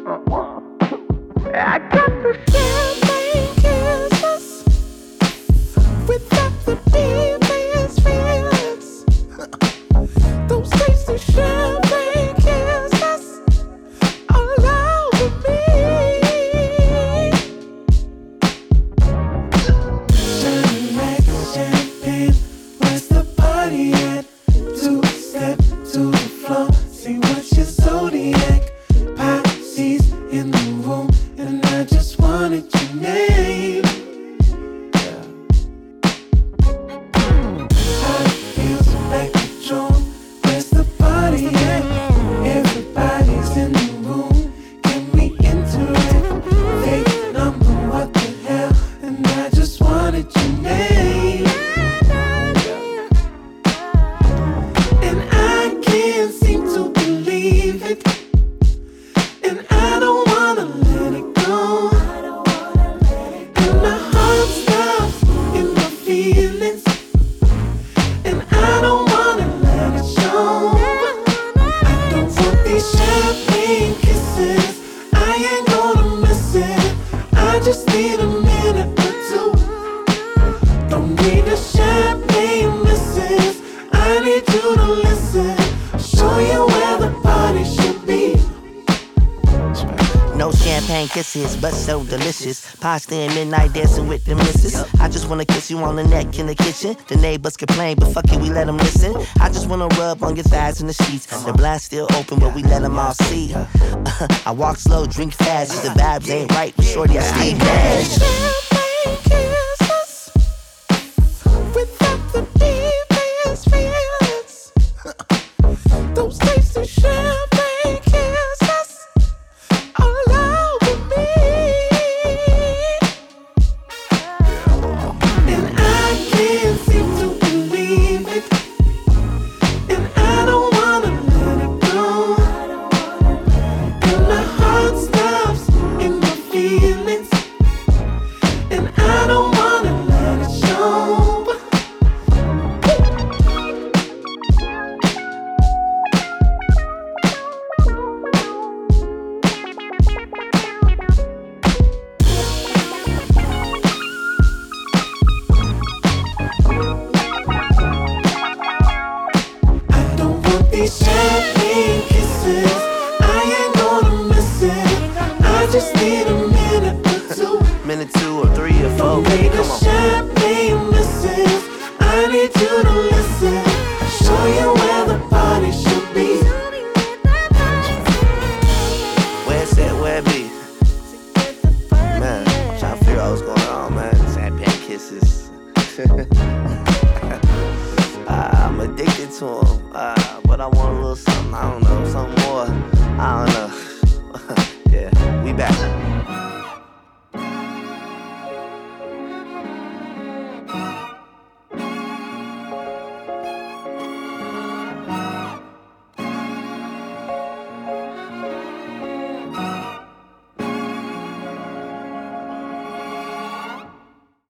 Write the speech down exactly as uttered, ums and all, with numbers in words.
I got the champagne kisses without the deepest feelings. Those tasty champagne kisses all over me. Shining like champagne, where's the party at? Two step to the floor, see what's your zodiac. Pisces in the room, and I just wanted your name. Yeah. High heels like a drone, where's the party at? Everybody's in the room, can we interact? Fake number, what the hell? And I just wanted your name. And I can't seem to believe it. And I don't wanna let it go. And my heart stops in my feelings. And I don't wanna let it show. I don't want these champagne kisses, I ain't gonna miss it. I just need a minute or two. Don't need the champagne misses, I need you to listen. Show you where the party should be. No champagne kisses, but so delicious. Pasta and midnight dancing with the missus. I just wanna kiss you on the neck in the kitchen. The neighbors complain, but fuck it, we let them listen. I just wanna rub on your thighs in the sheets. The blinds still open, but we let them all see. I walk slow, drink fast. If the vibes ain't right, but shorty, I stay mad. Champagne kisses without the deepest feelings. Those tasty champagne kisses all over me. And I can't seem to believe it. And I don't wanna let it go. And my heart stops in my feelings. And I don't wanna let it show. I don't want these champagne kisses, I ain't gonna miss it. I just need a minute or two. Minute two or three or four, Don't baby, need the come on. champagne misses, I need you to listen. Show you where the party should be. Where's that, where it be? Man, I'm trying to figure out what's going on, man. Champagne kisses. uh, I'm addicted to them, uh, but I want a little something, I don't know, something more. I don't know. Yeah, we back.